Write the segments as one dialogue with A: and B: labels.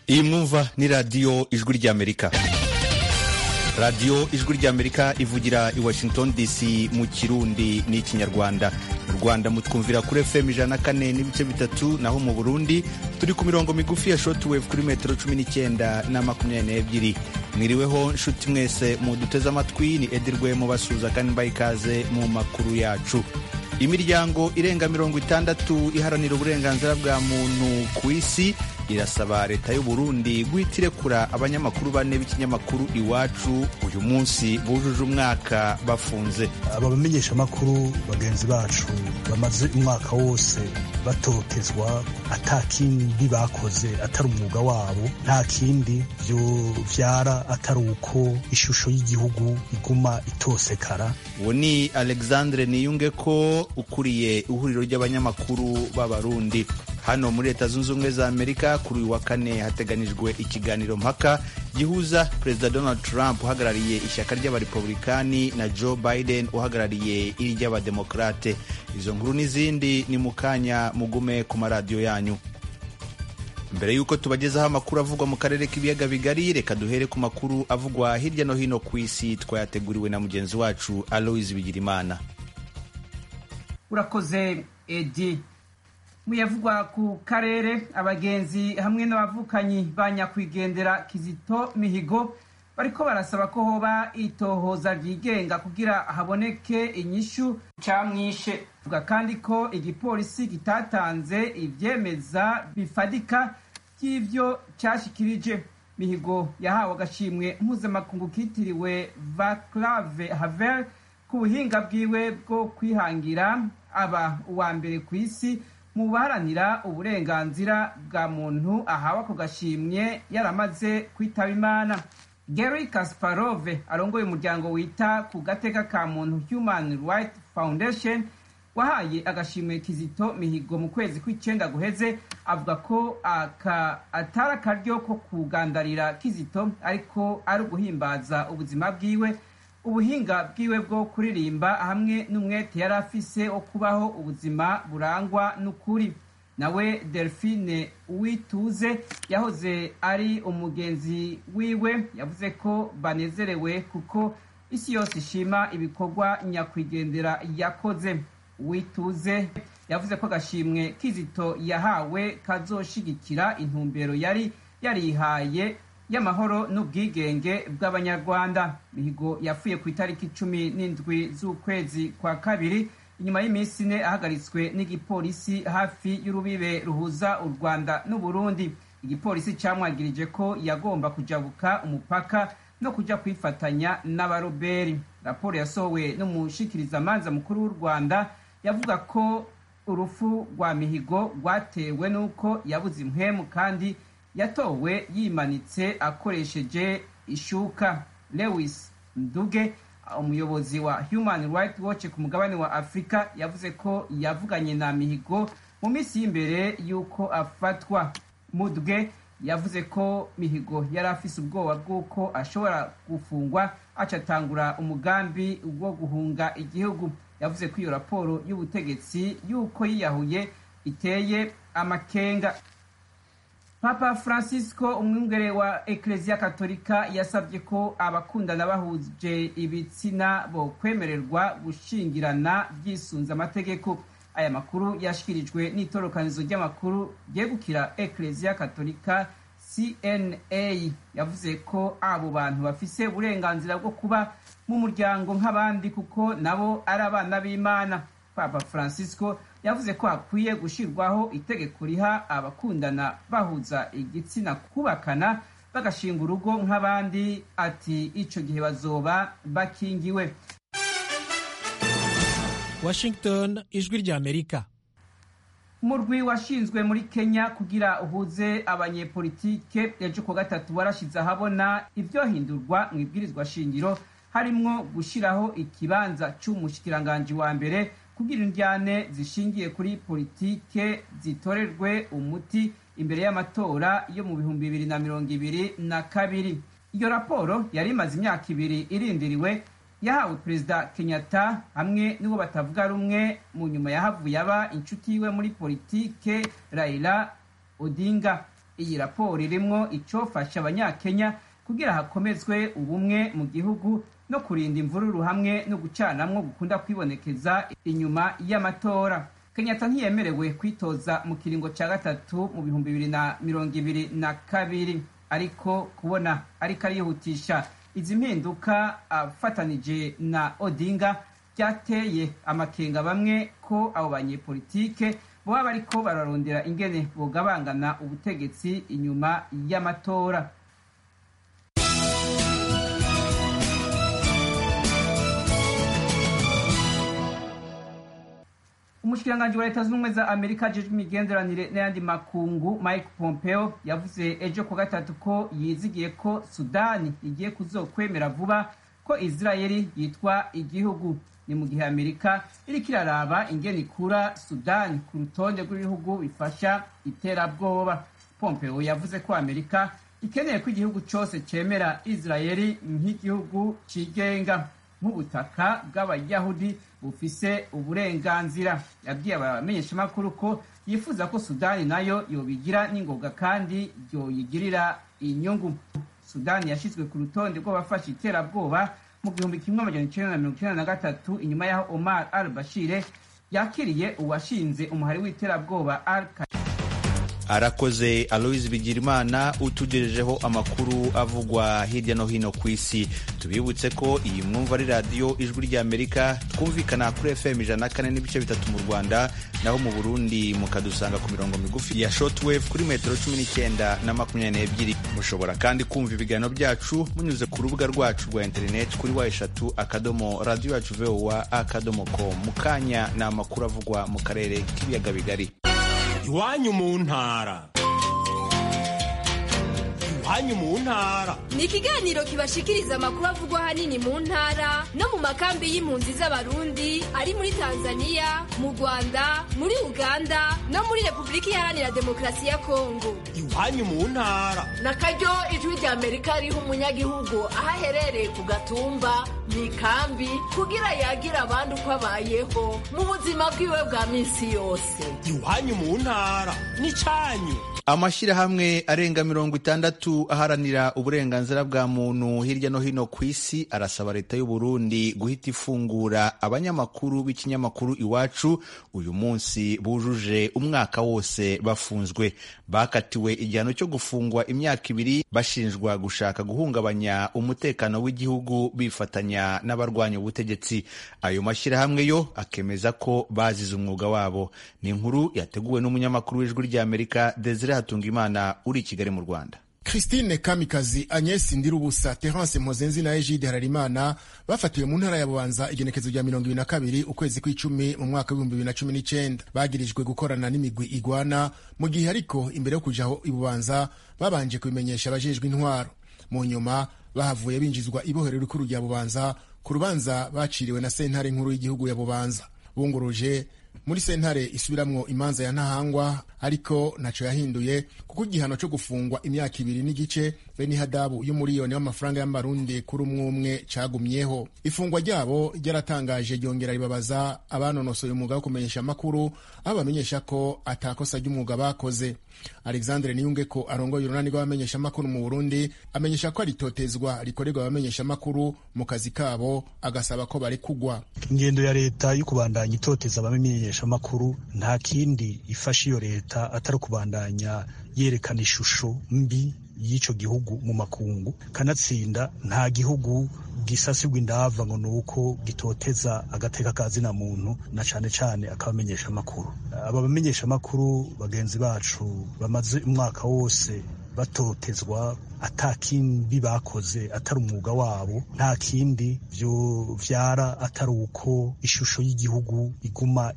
A: Iyi mwumva ni radiyo ijwi ry'Amerika. Radiyo ijwi ry'Amerika ivugira i Washington DC mu Kirundi n'ikinyarwanda. Mu Rwanda mutwumvira kuri FM 104.3, naho mu Burundi turi ku mirongo migufi ya shortwave kuri metero 19 na 22. Mwiriweho nshuti mwese muduteze amatwi, ni Edirwe mu basuza kandi mbayikaze mu makuru yacu. Imiryango irenga 60 iharanira uburenganzira bwa muntu ku isi irasaba leta y'u Burundi guhitirekura abanyamakuru bane b'ikinyamakuru Iwacu uyu munsi bujuje umwaka bafunze.
B: Abamenyesha makuru bagenzi bacu bamaze umwaka wose batotezwa, atakindi bakoze atari umwuga wabo, nta kindi byo vyara atari uko ishusho y'igihugu iguma itosekara.
A: Uwo ni Alexandre Niyungeko ukuriye ihuriro ry'abanyamakuru b'Abarundi. Hano muri Leta Zunze Ubumwe za Amerika kuri uyu wa kane hateganijwe ikiganiro mpaka gihuza Perezida Donald Trump uhagarariye ishyaka ry'abarepublikani na Joe Biden uhagarariye iry'abademokrate. Izo nkuru n'izindi ni mukanya mugume ku maradiyo yanyu. Mbere yuko tubagezaho amakuru avugwa mu karere k'ibiyaga bigari, reka duhere ku makuru avugwa hirya no hino ku isi twayateguriwe na mugenzi wacu Aloise Bigirimana.
C: Urakoze Edi. Muyavugwa ku karere, abagenzi hamwe n'abavukanyi banyakwigendera Kizito Mihigo bariko barasaba ko hoba itohoza ryigenga kugira haboneke inyishu camwishe. Vuga kandi ko igipolisi kitatanze ivyemeza bifadika by'ivyo cyashikirije. Mihigo yahawe agashimwe mpuzamakungu kitiriwe Václav Havel ku buhinga bwiwe bwo kwihangira, aba uwa mbere ku isi mu baharanira uburenganzira bwa muntu ahawe ako gashimwe yaramaze kwitaba Imana. Gary Kasparov arongoye umuryango wita ku gateka ka muntu Human Rights Foundation wahaye agashimwe Kizito Mihigo mu kwezi kw'icenda guheze, avuga ko atari akaryo ko kugandarira Kizito ariko ari uguhimbaza ubuzima bwiwe, ubuhinga bwiwe bwo kuririmba hamwe n'umwete yari afise wo kubaho ubuzima burangwa n'ukuri. Nawe Delphine Uwituze yahoze ari umugenzi wiwe yavuze ko banezerewe kuko isi yose ishima ibikorwa nyakwigendera yakoze. Uwituze yavuze ko agashimwe Kizito yahawe kazoshigikira intumbero yari yarihaye y'amahoro n'ubwigenge bw'Abanyarwanda. Mihigo yapfuye ku itariki 17 z'ukwezi kwa kabiri inyuma y'iminsi 4 ahagaritswe n'igipolisi hafi y'urubibe ruhuza u Rwanda n'u Burundi. Igipolisi camwagirije ko yagomba kujabuka umupaka no kuja kwifatanya n'abaroberi. Raporo yasohowe n'umushikirizamanza mukuru w'u Rwanda yavuga ko urufu rwa Mihigo rwatewe n'uko yabuze impwemu kandi yatowe yimanitse akoresheje ishuka. Lewis Nduge, umuyobozi wa Human Rights Watch ku mugabane wa Afrika, yavuze ko yavuganye na Mihigo mu minsi y'imbere y'uko afatwa. Mudge yavuze ko Mihigo yari afise ubwoba bw'uko ashobora gufungwa acatangura umugambi wo guhunga igihugu. Yavuze ko iyo raporo y'ubutegetsi y'uko yiyahuye iteye amakenga. Papa Francisco, umwungere wa Eklezia Katolika, yasabye ko abakundana bahuje ibitsina bo kwemererwa gushingirana byisunze amategeko. Aya makuru yashikirijwe n'itorokanizo ry'amakuru ryegukira Eklezia Katolika CNA. Yavuze ko abo bantu bafise uburenganzira bwo kuba mu muryango nk'abandi kuko nabo ari abana b'Imana. Papa Francisco yavuze ko hakwiye gushirwaho itegeko riha abakundana bahuza igitsina kubakana bagashinga urugo nk'abandi, ati ico gihe bazoba bakingiwe.
D: Washington, ijwi ry'Amerika.
C: Umurwi washinzwe muri Kenya kugira uhuze abanyepolitike ejo ku gatatu warashize ahabona ivyohindurwa mu ibwirizwa shingiro, harimwo gushiraho ikibanza c'umushikiranganji wa mbere kugira indyane zishingiye kuri politike zitorerwe umuti imbere y'amatora yo mu 2022. Iyo raporo yari imaze imyaka 2 irindiriwe, yahawe Perezida Kenyatta hamwe n'uwo batavuga rumwe mu nyuma yahavuye aba inshuti yiwe muri politike Raila Odinga. iyi raporo irimwo icofasha abanyakenya kugira hakomezwe ubumwe mu gihugu no kurinda imvururu hamwe no gucanamwo gukunda kwibonekeza inyuma y'amatora. Kenyatta ntiyemerewe kwitoza mu kiringo ca gatatu mu 2022, ariko kubona ariko arihutisha izi mpinduka afatanije na Odinga byateye amakenga bamwe ko abo banyepolitike boba bariko bararondera ingene bogabangana ubutegetsi inyuma y'amatora. Umushikiranganji wa Leta Zunze Ubumwe za Amerika ajejwe imigenderanire n'ayandi makungu Mike Pompeo yavuze ejo ku gatatu ko yizigiye ko Sudani igiye kuzokwemera vuba ko Israeli yitwa igihugu. Ni mu gihe Amerika iriko iraraba ingene ikura Sudani ku rutonde rw'ibihugu bifasha iterabwoba. Pompeo yavuze ko Amerika ikeneye ko igihugu cose cemera Israeli nk'igihugu cigenga nk'ubutaka bw'abayahudi bufise uburenganzira. Yabwiye abamenyeshamakuru ko yifuza ko Sudani nayo yobigira n'ingoga kandi yoyigirira inyungu. Sudani yashizwe ku rutonde rw'abafasha iterabwoba mu 1993 inyuma yaho Omar al-Bashir yakiriye uwashinze umuhari w'iterabwoba Al-Qaeda.
A: Arakoze Aloise Bigirimana utugejejeho amakuru avugwa hirya no hino ku isi. Tubibutse ko iyi mwumva ari radio Ijwi rya Amerika, twumvikana kuri FM 104.3 mu Rwanda, naho mu Burundi mukadusanga ku mirongo migufi ya shortwave kuri metero 19 na 22. Mushobora kandi kumva ibiganiro byacu munyuze ku rubuga rwacu rwa internet kuri wa3.radio@voa.com. Mukanya na amakuru avugwa mu karere k'ibiyaga bigari.
E: Iwanyu mu ntara. Iwanyu mu ntara
F: ni ikiganiro kibashikiriza amakuru avugwa hanini mu ntara no mu makambi y'impunzi z'abarundi ari muri Tanzania, mu Rwanda, muri Uganda no muri Republika Iharanira Demokarasi ya Kongo.
E: Iwanyu mu ntara
G: nakaryo Ijwi rya Amerika riha umunyagihugu aho aherereye ku gatumba mu ikambi kugira yagira abandi uko abayeho mu buzima bwiwe bwa minsi yose.
E: Iwanyu mu ntara ni canyu.
A: Amashyirahamwe arenga 60 aharanira uburenganzira bwa muntu hirya no hino ku isi arasaba leta y'u Burundi guhita ifungura abanyamakuru b'ikinyamakuru Iwacu uyu munsi bujuje umwaka wose bafunzwe. Bakatiwe igihano cyo gufungwa imyaka 2 bashinjwa gushaka guhungabanya umutekano w'igihugu bifatanya n'abarwanya ubutegetsi. Ayo mashyirahamwe yo akemeza ko bazize umwuga wabo. Ni inkuru yateguwe n'umunyamakuru w'Ijwi rya Amerika Desire Hatungimana uri Kigali mu Rwanda.
H: Christine Kamikazi, Agnes Ndirubusa, Terence Mpozenzi na Egide Hararimana bafatiwe mu ntara ya Bubanza igenekezo rya 22 ukwezi kw'icumi mu mwaka wa 2019. Bagirijwe gukorana n'imigwi igwana mu gihe ariko imbere yo kujaho i Bubanza babanje kubimenyesha abajejwe intwaro. Mu nyuma bahavuye binjizwa ibohero rikuru rya Bubanza ku rubanza baciriwe na sentare nkuru y'igihugu ya Bubanza. Bunguruje muri sentare isubiramwo imanza ya ntahangwa, ariko naco yahinduye kuko igihano cyo gufungwa imyaka 2 n'igice be n'ihadabu y'umuriyoni w'amafaranga y'amarundi kuri umwe cagumyeho. Ifungwa ryabo ryaratangaje ryongera ribabaza abanonosoye umwuga wo kumenyesha amakuru, aho bamenyesha ko atakosa ry'umwuga bakoze. Alexandre Niyungeko arongoye urunani rw'abamenyesha amakuru mu Burundi amenyesha ko aritotezwa rikorerwa abamenyesha amakuru mu kazi kabo, agasaba ko bari kugwa.
B: Ingendo ya leta yo kubandanya itoteza abamenyesha amakuru nta kindi ifasha iyo leta atari kubandanya yerekana ishusho mbi y'ico gihugu mu makungu. Kanatsinda nta gihugu gisasirwa indava ngo nuko gitoteza agateka kazina muntu na cane cane akabamenyesha amakuru. Aba bamenyesha amakuru bagenzi bacu bamaze umwaka wose batotezwa atakindi bakoze atari umwuga wabo, nta kindi vyo vyara atari uko ishusho y'igihugu iguma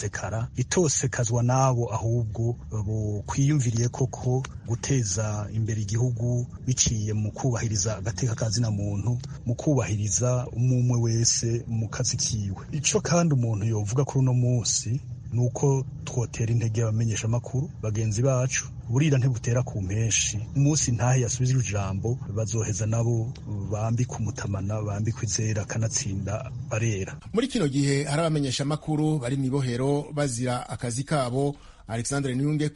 B: itosekazwa nabo ahubwo bo kwiyumviriye koko guteza imbere igihugu biciye mu kubahiriza agateka kazina muntu, mu kubahiriza umwe wese mu kazi kiwe. Ico kandi umuntu yovuga kuri uno munsi nuko twotera intege abamenyesha amakuru bagenzi bacu, burira ntibutera ku mpeshi. Umunsi ntahe yasubizwe ijambo bazoheza nabo bambika umutamana, bambika izera, kanatsinda barera.
H: Muri kino gihe hari abamenyesha amakuru bari mwibohero bazira akazi kabo. Alexandre Niyungeko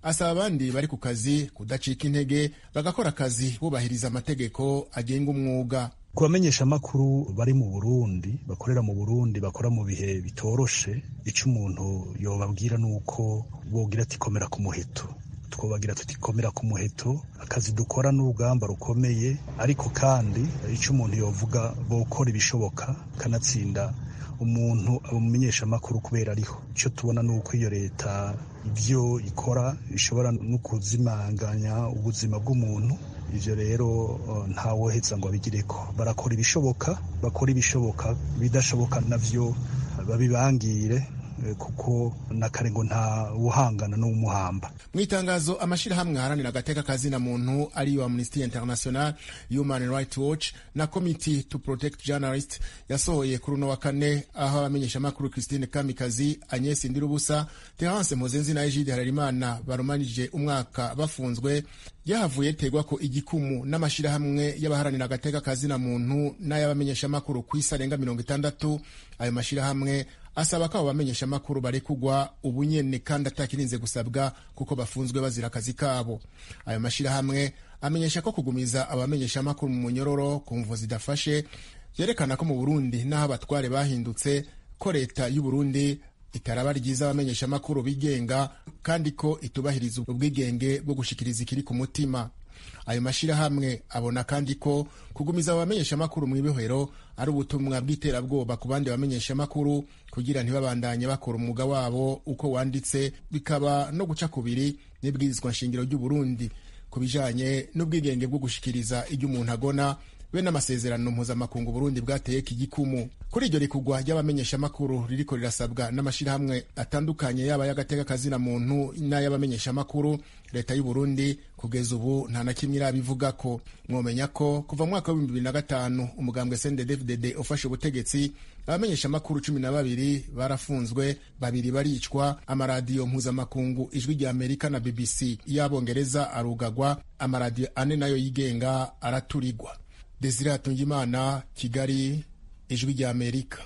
H: asaba abandi bari ku kazi kudacika intege bagakora akazi bubahiriza amategeko agenga umwuga.
B: Ku bamenyeshamakuru bari mu Burundi, bakorera mu Burundi, bakora mu bihe bitoroshe, ico umuntu yobabwira nuko bogira ati komera ku muheto. Twobagira tutikomera ku muheto, akazi dukora n'urugamba rukomeye, ariko kandi ico umuntu yovuga bokora ibishoboka kanatsinda umuntu amumenyesha amakuru kubera ariho. Ico tubona nuko iyo leta ivyo ikora ishobora no kuzimanganya ubuzima bw'umuntu. Ivyo rero ntawoheza ngo abigireko. Barakora ibishoboka, bakora ibishoboka, bidashoboka navyo babibangire, kuko nakarengo nta uhangana no umuhamba.
H: Mwitangazo amashirahamwe aharanira agateka kazina muntu ariyo Amnesty International, Human Rights Watch na Committee to Protect Journalists yasohoye kuri uno wa kane, aho abamenyesha makuru Christine Kamikazi, Agnes Ndirubusa, Terence Mpozenzi na Egide Hararimana barumanije umwaka bafunzwe, yahavuye tegwa ko igikumu n'amashirahamwe y'abaharanira agateka kazina muntu n'ayabamenyesha makuru kwisarenga 60. Ayo mashirahamwe asaba ko abamenyesha makuru barekugwa ubunyene kandi atakirinze gusabwa kuko bafunzwe bazira akazi kabo. Ayo mashirahamwe amenyesha ko kugumiza abamenyesha makuru mu munyororo ku mvo zidafashe yerekana ko mu Burundi naho abatware bahindutse, ko leta y'u Burundi itaraba ryiza abamenyesha makuru bigenga kandi ko itubahiriza ubwigenge bwo gushikiriza ikiri ku mutima. Ayo mashirahamwe abona kandi ko kugumiza abamenyesha makuru mu ibohero ari ubutumwa bw'iterabwoba ku bandi bamenyesha makuru kugira ntibabandanye bakora umwuga wabo uko wanditse, bikaba no guca kubiri n'ibwirizwa nshingiro ry'u Burundi kubijanye n'ubwigenge bwo gushikiriza ibyo umuntu agona be n'amasezerano mpuzamakungu Burundi bwateye igikumu. Kuri iryo rikugwa ry'abamenyesha makuru ririko rirasabwa n'amashirahamwe atandukanye yaba y'agateka kazina muntu n'ay'abamenyesha makuru, leta y'u Burundi kugeza ubu nta na kimwe irabivuga ko. Mwomenya ko kuva mu mwaka wa 2005 umugambwe CNDD-FDD ufashe ubutegetsi, abamenyesha makuru 12 barafunzwe, 2 baricwa, amaradiyo mpuzamakungu Ijwi rya Amerika na BBC y'Abongereza arugagwa, amaradiyo 4 nayo yigenga araturigwa. Desire Hatungimana, Kigali, Ijwi rya Amerika.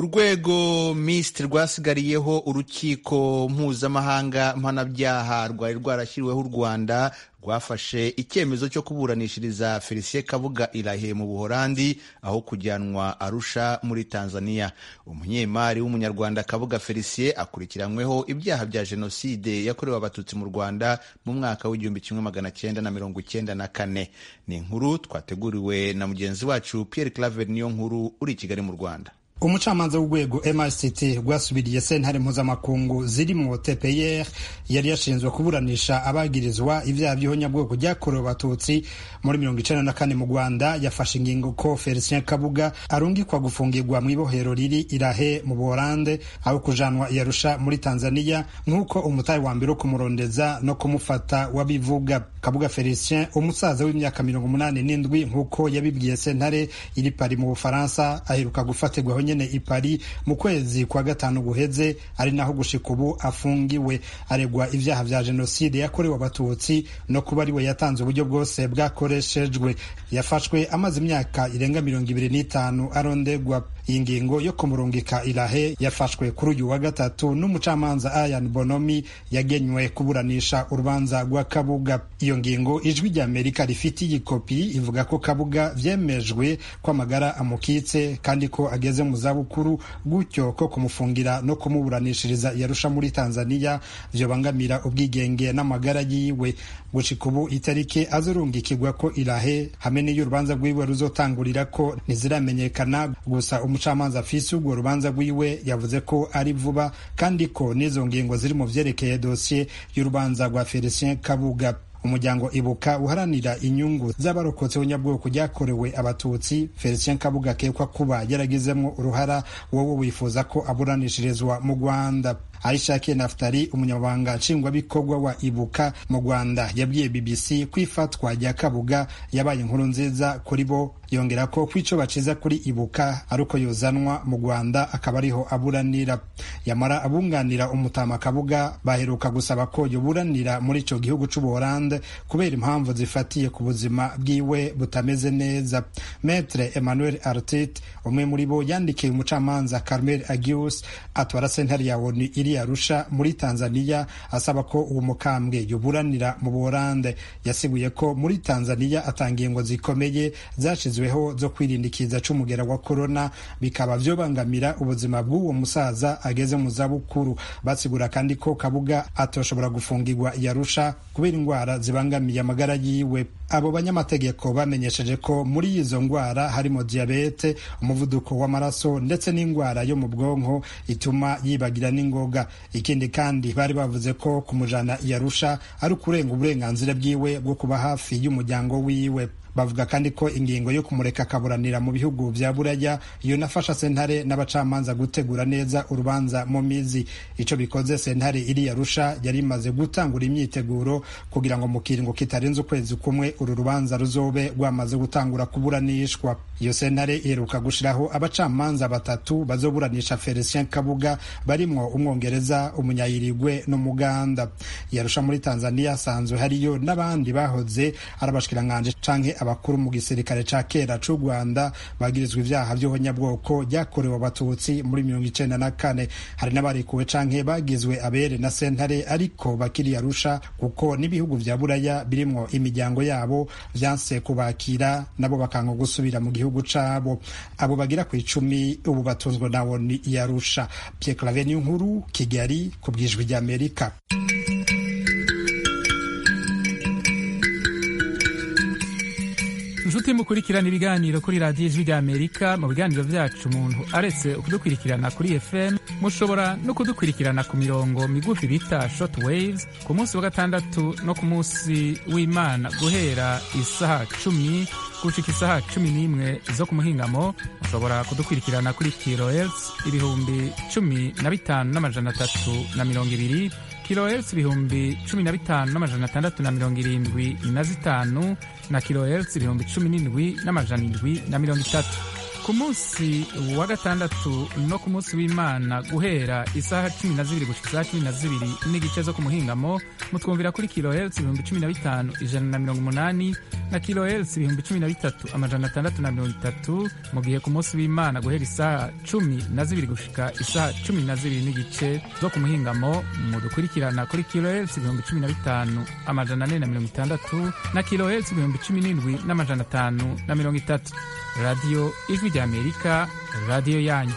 A: Urwego MIST rwasigariyeho urukiko mpuzamahanga mpanabyaha rwari rwarashyiriweho u Rwanda rwafashe icyemezo cyo kuburanishiriza Felicien Kabuga Irahe mu Buholandi aho kujyanwa Arusha muri Tanzania. Umunyemari w'umunyarwanda Kabuga Felicien akurikiranyweho ibyaha bya jenoside yakorewe abatutsi mu Rwanda mu mwaka w'1994. Ni inkuru twateguriwe na mugenzi wacu Pierre Claver Niyonkuru uri i Kigali mu Rwanda.
I: Umucamanza w'urwego MICT rwasubiriye sentare mpuzamakungu ziri mu TPR yari yashinzwe kuburanisha abagirizwa ivyaha by'ihonyabwoko ryakorewe abatutsi muri 1994 mu Rwanda yafashe ingingo ko Felicien Kabuga arungikwa gufungirwa mu ibohero riri Irahe mu Buholande aho kujanwa Arusha muri Tanzania nk'uko umutayi wa mbere kumurondeza no kumufata wabivuga. Kabuga Felicien umusaza w'imyaka 87 nk'uko yabibwiye sentare iri Paris mu Bufaransa aheruka gufatirwa nyene i Paris mu kwezi kwa gatanu guheze, ari naho gushika ubu afungiwe. Aregwa ivyaha vya jenoside yakorewe abatutsi no kuba ariwe yatanze uburyo bwose bwakoreshejwe. Yafashwe amaze imyaka irenga 25 arondegwa. Iyi ngingo yo kumurungika Irahe yafashwe kuri uyu wa gatatu n'umucamanza Ayan Bonomi yagenywe kuburanisha urubanza rwa Kabuga. Iyo ngingo Ijwi rya Amerika rifitiye ikopi ivuga ko Kabuga vyemejwe ko amagara amukitse kandi ko ageze mu zabukuru, gutyo ko kumufungira no kumuburanishiriza Arusha muri Tanzania vyobangamira ubwigenge n'amagara yiwe. Gushika ubu itariki azorungikirwa ko Irahe hamwe n'iyo urubanza rwiwe ruzotangurira ko ntiziramenyekana. Gusa umucamanza afise urwo rubanza rwiwe yavuze ko ari vuba kandi ko n'izo ngingo ziri mu vyerekeye dosiye y'urubanza rwa Felicien Kabuga. Umuryango Ibuka uharanira inyungu z'abarokotse ubunyabwoko ryakorewe abatutsi Felicien Kabuga akekwa kuba yaragizemwo uruhara wowe wifuza ko aburanishirizwa mu Rwanda. Aishakiye Naftali umunyabanga nshingwabikorwa wa Ibuka mu Rwanda yabwiye BBC kwifatwa rya Kabuga yabaye inkuru nziza kuri bo, yongera ko kwico baciza kuri Ibuka aruko yozanwa mu Rwanda akaba ariho aburanira. Yamara abunganira umutama Kabuga baheruka gusaba ko yoburanira muri ico gihugu c'u Buholande kubera impamvu zifatiye ku buzima bwiwe butameze neza. Maître Emmanuel Artit umwe muri bo yandikiye umucamanza Carmel Agius atwara sentare ya ONU iri iri Arusha muri Tanzania asaba ko uwo mukambwe yoburanira mu Buholande. Yasiguye ko muri Tanzania atangingo zikomeye zashizweho zo kwirindikiza c'umugera wa corona bikaba vyobangamira ubuzima bw'uwo musaza ageze mu zabukuru. Basigura kandi ko Kabuga atoshobora gufungirwa i Arusha kubera ingwara zibangamiye amagara yiwe. Abo banyamategeko bamenyesheje ko muri izo ngwara harimo diabete, umuvuduko w'amaraso ndetse n'ingwara yo mu bwonko ituma yibagira n'ingoga. Ikindi kandi bari bavuze ko kumujana i Arusha ari ukurenga uburenganzira bwiwe bwo kuba hafi y'umuryango wiwe. Bavuga kandi ko ingingo yo kumureka akaburanira mu bihugu vya Buraya iyo nafasha sentare n'abacamanza gutegura neza urubanza mu mizi. Ico bikoze sentare iri Arusha yari imaze gutangura imyiteguro kugira ngo mu kiringo kitarenze ukwezi kumwe uru rubanza ruzobe rwamaze gutangura kuburanishwa. Iyo sentare iheruka gushiraho abacamanza batatu bazoburanisha Felicien Kabuga barimwo umwongereza, umunyayirigwe n'umuganda. Yarusha muri Tanzania sanzwe hariyo n'abandi bahoze arabashikiranganje canke abakuru mu gisirikare ca kera c'u Rwanda bagirizwa ivyaha vy'ihonyabwoko ryakorewe abatutsi muri 1994. Hari n'abarikuwe canke bagizwe abere na sentare ariko bakiri Arusha kuko n'ibihugu vya Buraya birimwo imiryango yabo vyanse kubakira nabo bakanga gusubira mu gihugu cabo. Abo bagira ku 10 ubu batunzwe nawo ni Arusha. Pierre Claver Nkuru, Kigali, ku bw'Ijwi ry'Amerika.
J: Inshuti mukurikirana ibiganiro kuri radiyo Ijwi ry'Amerika. Mu biganiro vyacu umuntu aretse kudukurikirana kuri FM mushobora no kudukurikirana ku mirongo migufi bita short waves ku munsi wa gatandatu no ku munsi w'Imana guhera isaha 10 gushika isaha 11 zo ku muhingamo. Mushobora kudukurikirana kuri kilohertz 15,320 kilohertz 15,675 na kilohertz 17,730. Ku munsi wa gatandatu no ku munsi w'Imana guhera isaha 12 gushika isaha 12 n'igice zo ku muhingamo mutwumvira kuri kilohertz 15,180 na kilohertz 13,630. Mu gihe ku munsi w'Imana guhera isaha 12 gushika isaha 12 n'igice zo ku muhingamo mudukurikirana kuri kilohertz 15,460 na kilohertz 17,530. Radio Ijwi ry'Amerika, radio yanyu.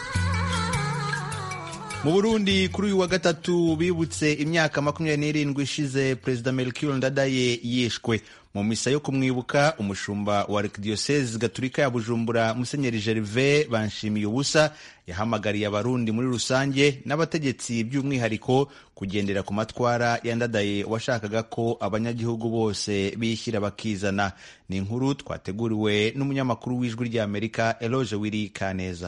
A: Mu Burundi kuri uyu wa gatatu bibutse imyaka 27 ishize Perezida Melchior Ndadaye yishwe. Mu misa yo kumwibuka, umushumba wa Archdiocese Gatolika ya Bujumbura Musenyeri Gervais Banshimiye ubusa yahamagariye abarundi muri rusange n'abategetsi by'umwihariko kugendera ku matwara ya Ndadaye washakaga ko abanyagihugu bose bishyira bakizana. Ni inkuru twateguriwe n'umunyamakuru w'Ijwi ry'Amerika Eloge Wiri Kaneza.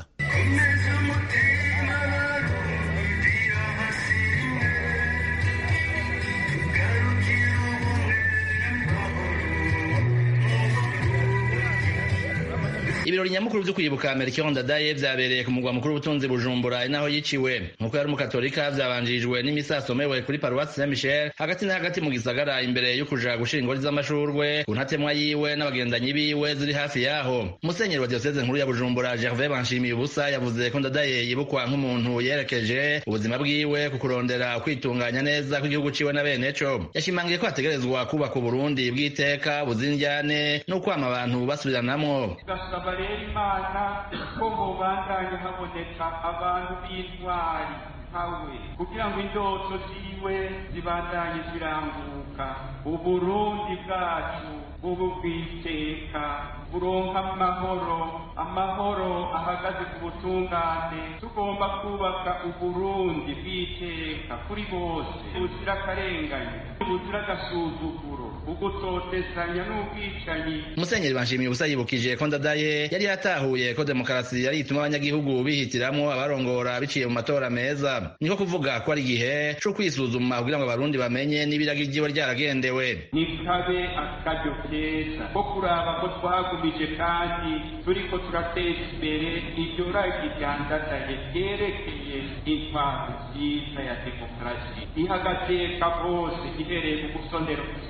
K: Ibirori nyamukuru byo kwibuka Melchior Ndadaye vyabereye ku mugwa mukuru w'ubutunzi Bujumbura inaho yiciwe. Nkuko yari umukatolika vyabanjirijwe n'imisa somewe kuri Paroisse Saint Michel hagati na hagati mu gisagara imbere yo kuja gushira ingori z'amashurwe ku ntatemwa yiwe n'abagendanyi biwe ziri hafi yaho. Musenyeri wa Diocese nkuru ya Bujumbura Gervais Banshimiye ubusa yavuze ko Ndadaye yibukwa nk'umuntu yerekeje ubuzima bwiwe ku kurondera kwitunganya neza kw'igihugu ciwe na bene co. Yashimangiye ko ategerezwa kubaka Burundi bw'iteka buzinjyane no kwama abantu basubiranamwo.
L: Imana ko mubandanye haboneka abantu b'intwari nkawe kugira ngo indoto ziwe zibandanye ziranguka, Uburundi bwacu bubu bw'iteka buronka amahoro ahagaze ku butungane. Tugomba kubaka Uburundi bw'iteka kuri bose buzira akarengane, buzira agasuzuguro, ugutotezanya n'ubwicanyi.
K: Musenyeri Banshimiye ubusa yibukije ko Ndadaye yari yatahuye ko demokarasi yari ituma abanyagihugu bihitiramwo abarongora biciye mu matora meza. Niko kuvuga ko ari igihe co kwisuzuma kugira ngo abarundi bamenye n'ibiragi ryiwe ryaragendewe.
L: Nikabe akaryo keza ko kuraba ko twagumije kandi turiko turateza imbere iryo ragi rya Ndadaye ryerekeye intwaro nziza ya demokarasi ihagateka bose ihereye mu gusondera ubuzima bwa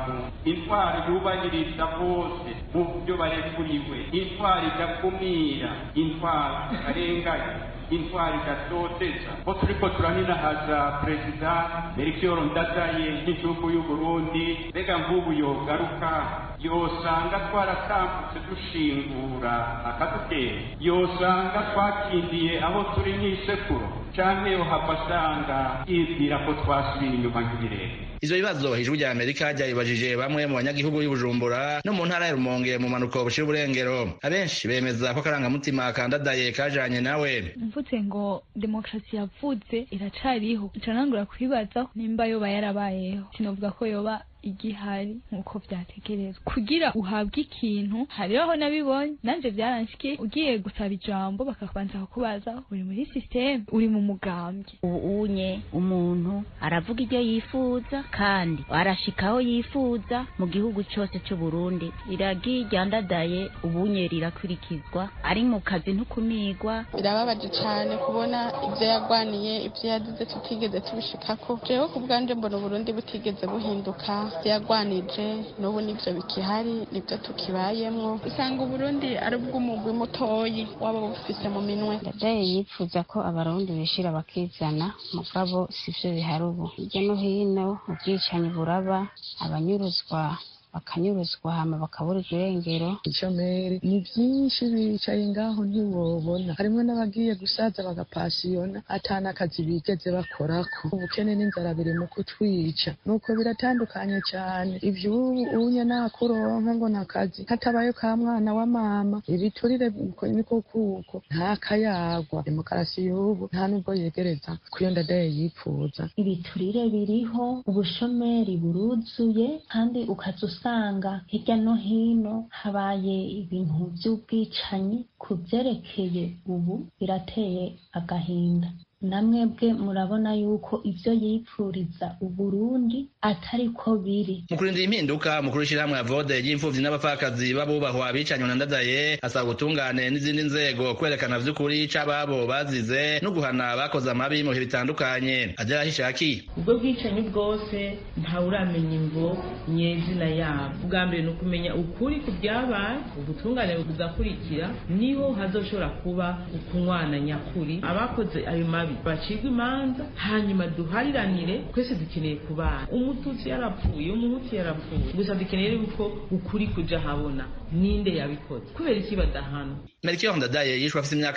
L: abantu, intwaro yubahiriza bose mu byo barekuriwe, intwaro idakumira, intwaro itarenganya, intwaro idatoteza. Ko turiko turaninahaza perezida Melchior Ndadaye n'igihugu y'u Burundi, mbega nk'ubu yogaruka yosanga twaratambutse dushingura akadutera, yosanga twakindiye aho turi nk'isekuro, canke yohava asanga yibwira ko twasubiye inyuma nk'ibirere.
K: Ivyo bibazo ijwi rya Amerika ryabibajije bamwe mu banyagihugu b'i Bujumbura no mu ntara ya Rumonge mu manuko bushira uburengero. Abenshi bemeza ko akarangamutima ka Ndadaye kajanye nawe.
M: Mvuze ngo demokarasi yavuze iracariho, ncanangura kwibaza nimba yoba yarabayeho, sinovuga ko yoba igihari nkuko vyategerezwa. Kugira uhabwe ikintu, hariho nabibonye nanje vyaranshike, ugiye gusaba ijambo bakabanza kukubaza uri muri system, uri mu mugambwe.
N: Unye umuntu aravuga ibyo yifuza kandi arashikaho yifuza mu gihugu cyose cy'u Burundi. Iragi rya Ndadaye ubunye rirakurikizwa, ari mu kazi ntukumigwa.
O: Birababaje cyane kubona ibyo yagwaniye, ibyo yagize tutigeze tubishikako. Jewe kubwanje mbona Burundi butigeze buhinduka, yagwanije n'ubu nibyo bikihari, nibyo tukibayemwo. Usanga Burundi ari bw'umugwi mutoyi waba bufise mu minwe.
P: Ndadaye yifuza ko abarundi bishira bakizana, mugabo sivyo bihari ubu. Hirya no hino ubwicanyi buraba, abanyuruzwa bakanyuruzwa hama bakaburirwa irengero.
Q: Icomeri ni byinshi bicaye ngaho ntiwobona, harimo n'abagiye gusaza bagapasiyona atana akazi bigeze bakorako. Ubukene n'inzara biri mu kutwica, nuko biratandukanye cyane. Ivyo unye nakuronka ngo nakazi hatabaye ka mwana wa mama, ibiturire niko kuko nta kayagwa. Demokarasi y'ubu nta nubwo yegereza kuyo Ndadaye yipfuza.
R: Ibiturire biriho, ubushomeri buruzuye, kandi ukazusanga hirya no hino habaye ibintu by'ubwicanyi. Ku byerekeye ubu birateye agahinda. Namwebwe murabona yuko ivyo yipfuriza Uburundi atari ko biri.
K: Mu kurindira impinduka, mukuru w'ishirahamwe Avode y'imfuvyi n'abapfakazi b'abubahwa bicanywe na Ndadaye asaba ubutungane n'izindi nzego kwerekana vy'ukuri c'ababo bazize no guhana abakoze amabi mu bihe bitandukanye. Adela Hishaki:
S: ubwo bwicanyi bwose ntawuramenya imvo nyezina yabo. Ubwa mbere ni ukumenya ukuri ku byabaye, ubutungane bugakurikira, niho hazoshobora kuba ukunywana nyakuri. Abakoze ayo mabi bacirwa imanza, hanyuma duhariranire. Twese dukeneye kubana. Umututsi yarapfuye, umuhutu yarapfuye, gusa dukeneye yuko ukuri kuja habona ninde yabikoze, kubera iki badahana.
K: Melchior Ndadaye yishwe afite imyaka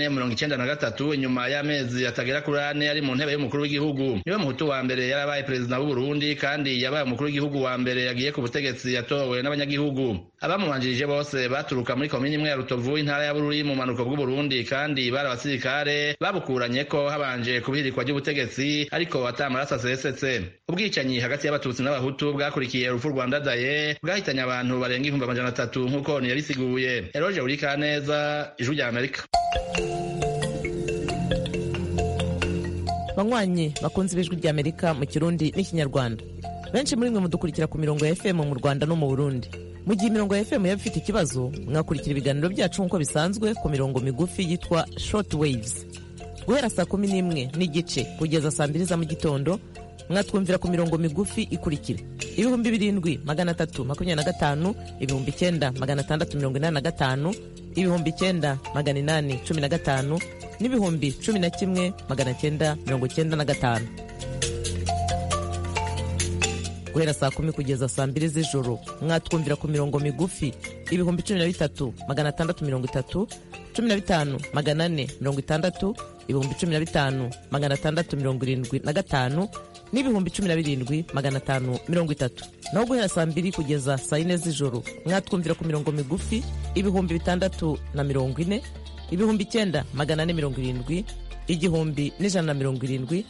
K: 93 inyuma y'amezi atagera kuri 4 ari mu ntebe y'umukuru w'igihugu. Niwe muhutu wa mbere yarabaye perezida w'u Burundi, kandi yabaye umukuru w'igihugu wa mbere yagiye ku butegetsi yatowe n'abanyagihugu. Abamubanjirije bose baturuka muri komini imwe ya Rutovu, intara ya Bururi mu manuko bw'u Burundi, kandi bari abasirikare babukuranye ko habanje kubihirikwa ry'ubutegetsi, ariko atamaraso asesetse. Ubwicanyi hagati y'abatutsi n'abahutu bwakurikiye urupfu rwa Ndadaye bwahitanye abantu barenga 300 nk'uko yabisiguye. Eroge Urikaneza, Ijwi rya Amerika.
T: Banywanyi bakunze Ijwi rya Amerika mu Kirundi n'Ikinyarwanda, benshi muri mwe mudukurikira ku mirongo ya FM mu Rwanda no mu Burundi. Mu gihe imirongo ya FM yaba ifite ikibazo, mwakurikira ibiganiro byacu nk'uko bisanzwe ku mirongo migufi yitwa short waves. Guhera saa 11 n'igice kugeza saa 2 za mu gitondo, mwatwumvira ku mirongo migufi ikurikira: 7,325, 9,685, 9,815 n'11,995. Guhera saa 10 kugeza saa 2 z'ijoro, mwatwumvira ku mirongo migufi 13,630, 15,460, 15,675 n'17,530. Naho guhera saa 2 kugeza saa 4 z'ijoro, mwatwumvira ku mirongo migufi 640, 9,470, 1,170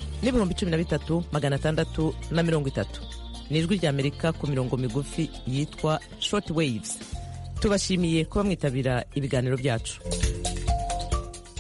T: n'13,630. Ni Ijwi rya Amerika ku mirongo migufi yitwa short waves. Tubashimiye kuba mwitabira ibiganiro byacu.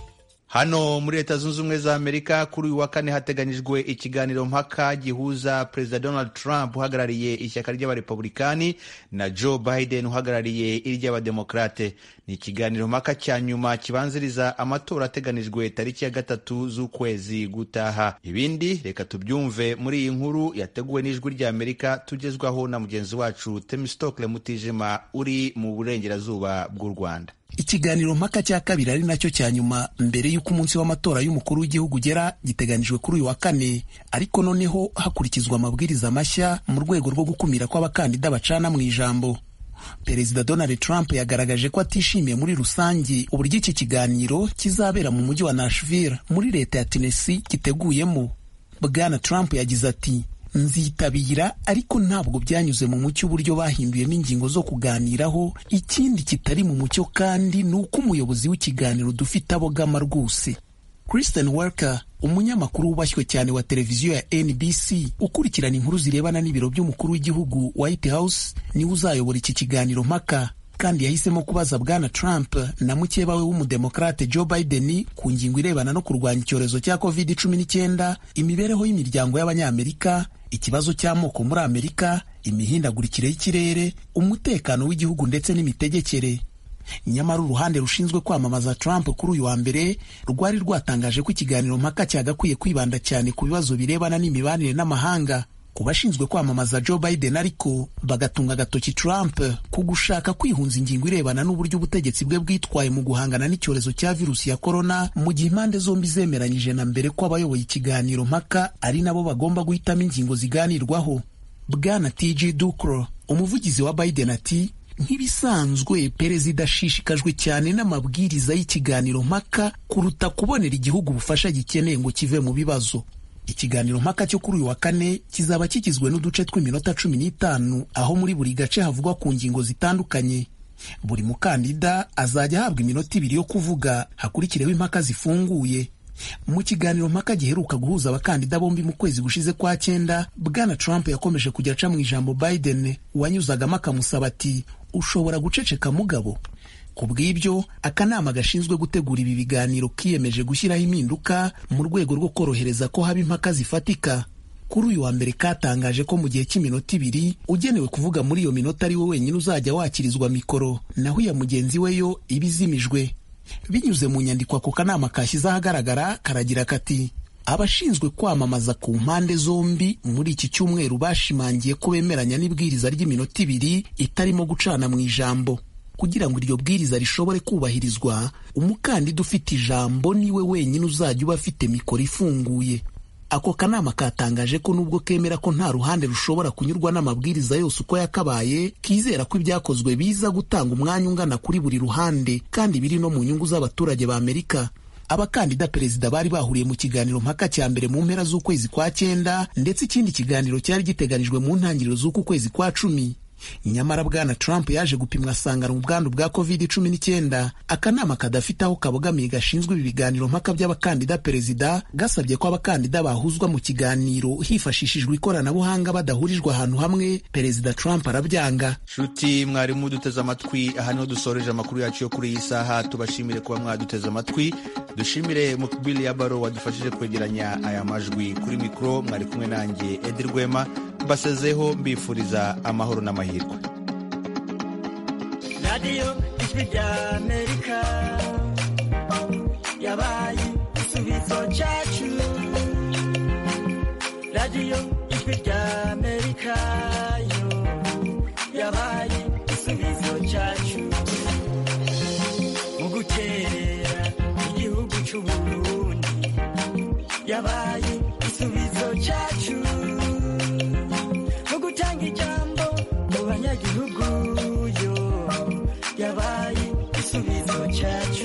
A: Hano muri Leta Zunze Ubumwe za Amerika kuri uyu wa kane hateganyijwe ikiganiro mpaka gihuza Perezida Donald Trump uhagarariye ishyaka ry'abarepublikani na Joe Biden uhagarariye iry'abademokrate. Ni ikiganiro mpaka cya nyuma kibanziriza amatora ateganijwe tariki ya 3 z'ukwezi gutaha. Ibindi reka tubyumve muri iyi nkuru yateguwe n'Ijwi ry'Amerika tugezwaho na mugenzi wacu Temistokle Mutijima uri mu burengerazuba bw'u Rwanda.
U: Ikiganiro mpaka cya kabiri ari nacyo cya nyuma mbere y'uko umunsi w'amatora y'umukuru w'igihugu ugera giteganijwe kuri uyu wa kane, ariko noneho hakurikizwa amabwiriza mashya mu rwego rwo gukumira ko abakandida bacana mu ijambo. Perezida Donald Trump yagaragaje ko atishimiye muri rusange uburyo iki kiganiro kizabera mu mujyi wa Nashville muri leta ya Tennessee giteguyemo. Bwana Trump yagize ati, nzitabira ariko ntabwo byanyuze mu mucyo uburyo bahinduyemo ingingo zo kuganiraho. Ikindi kitari mu mucyo kandi ni uko umuyobozi w'ikiganiro dufite abogama rwose. Kristen Welker, umunyamakuru wubashywe cyane wa televiziyo ya NBC ukurikirana inkuru zirebana n'ibiro by'umukuru w'igihugu White House, niwe uzayobora iki kiganiro mpaka, kandi yahisemo kubaza Bwana Trump na mukeba we w'umudemokrate Joe Biden ku ngingo irebana no kurwanya icyorezo cya COVID-19, imibereho y'imiryango y'abanyamerika, ikibazo cy'amoko muri Amerika, imihindagurikire y'ikirere, umutekano w'igihugu ndetse n'imitegekere. Nyamara uruhande rushinzwe kwamamaza Trump kuri uyu wa mbere rwari rwatangaje ko ikiganiro mpaka cyagakwiye kwibanda cyane ku bibazo birebana n'imibanire n'amahanga. Ku bashinzwe kwamamaza Joe Biden ariko bagatunga agatoki Trump ku gushaka kwihunza ingingo irebana n'uburyo ubutegetsi bwe bwitwaye mu guhangana n'icyorezo cya virusi ya corona, mu gihe impande zombi zemeranyije na mbere ko abayoboye ikiganiro mpaka ari nabo bagomba guhitamo ingingo ziganirwaho. Bwana TJ Dukro, umuvugizi wa Biden, ati, nk'ibisanzwe perezida ashishikajwe cyane n'amabwiriza y'ikiganiro mpaka kuruta kubonera igihugu ubufasha gikeneye ngo kive mu bibazo. Ikiganiro mpaka cyo kuri uyu wa kane kizaba kigizwe n'uduce tw'iminota 15 aho muri buri gace havugwa ku ngingo zitandukanye. Buri mukandida azajya ahabwa iminota 2 yo kuvuga, hakurikireho impaka zifunguye. Mu kiganiro mpaka giheruka guhuza abakandida bombi mu kwezi gushize kwa 9, Bwana Trump yakomeje kujya aca mu ijambo Biden wanyuzagamo akamusaba ati, ushobora guceceka mugabo. Kubw'ibyo akanama gashinzwe gutegura ibi biganiro kiyemeje gushyiraho impinduka mu rwego rwo korohereza ko haba impaka zifatika. Kuri uyu wa mbere katangaje ko mu gihe cy'iminota 2 ugenewe kuvuga muri iyo minota ari we wenyine uzajya wakirizwa mikoro, naho iya mugenzi we yo ibizimijwe. Binyuze mu nyandiko ako kanama kashyize ahagaragara karagira kati, abashinzwe kwamamaza ku mpande zombi muri iki cyumweru bashimangiye ko bemeranya n'ibwiriza ry'iminota 2 itarimo gucana mu ijambo. Kugira ngo iryo bwiriza rishobore kubahirizwa, umukandida ufite ijambo niwe wenyine uzajya uba afite mikoro ifunguye. Ako kanama katangaje ko nubwo kemera ko nta ruhande rushobora kunyurwa n'amabwiriza yose uko yakabaye, kizera ko ibyakozwe biza gutanga umwanya ungana kuri buri ruhande kandi biri no mu nyungu z'abaturage ba Amerika. Abakandida perezida bari bahuriye mu kiganiro mpaka cya mbere mu mpera z'ukwezi kwa 9, ndetse ikindi kiganiro cyari giteganijwe mu ntangiriro z'uku kwezi kwa 10. Nyamara Bwana Trump yaje gupimwa asangana ubwandu bwa COVID-19. Akanama kadafite aho kabogamiye gashinzwe ibi biganiro mpaka by'abakandida perezida gasabye ko abakandida bahuzwa mu kiganiro hifashishijwe ikoranabuhanga badahurijwe ahantu hamwe. Perezida Trump arabyanga.
A: Shuti mwarimu duteze amatwi, aha niho dusoreje amakuru yacu yo kuri iyi saha. Tubashimire kuba mwaduteze amatwi, dushimire Mukbili Yabaro wadufashije kwegeranya aya majwi. Kuri mikro mwari kumwe nanjye Edi Rwema, basezeho mbifuriza amahoro n'amahirwe.
V: Radio Ijwi ry'Amerika yabaye igisubizo cyacu. Radio Ijwi ry'Amerika yo yabaye igisubizo cyacu mu guterera igihugu cy'u Burundi. Yabaye igisubizo cyacu mu gutanga ijambo mu banyagihugu yo yabaye igisubizo cyacu.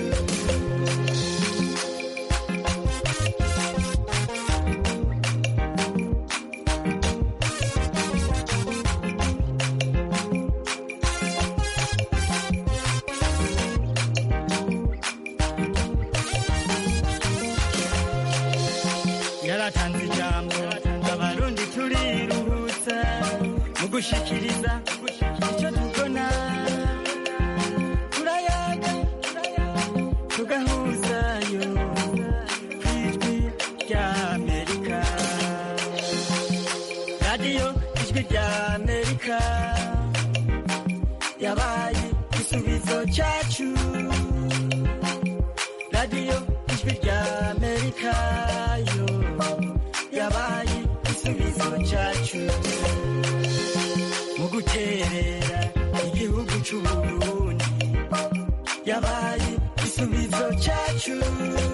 V: Yaratanze ijambo abarundi turiruhutsa mu gushikiriza icyo tubona. Turayaga tugahuzayo ijwi rya Amerika yo yabaye igisubizo cyacu mu guterera igihugu c'Uburundi yabaye igisubizo cyacu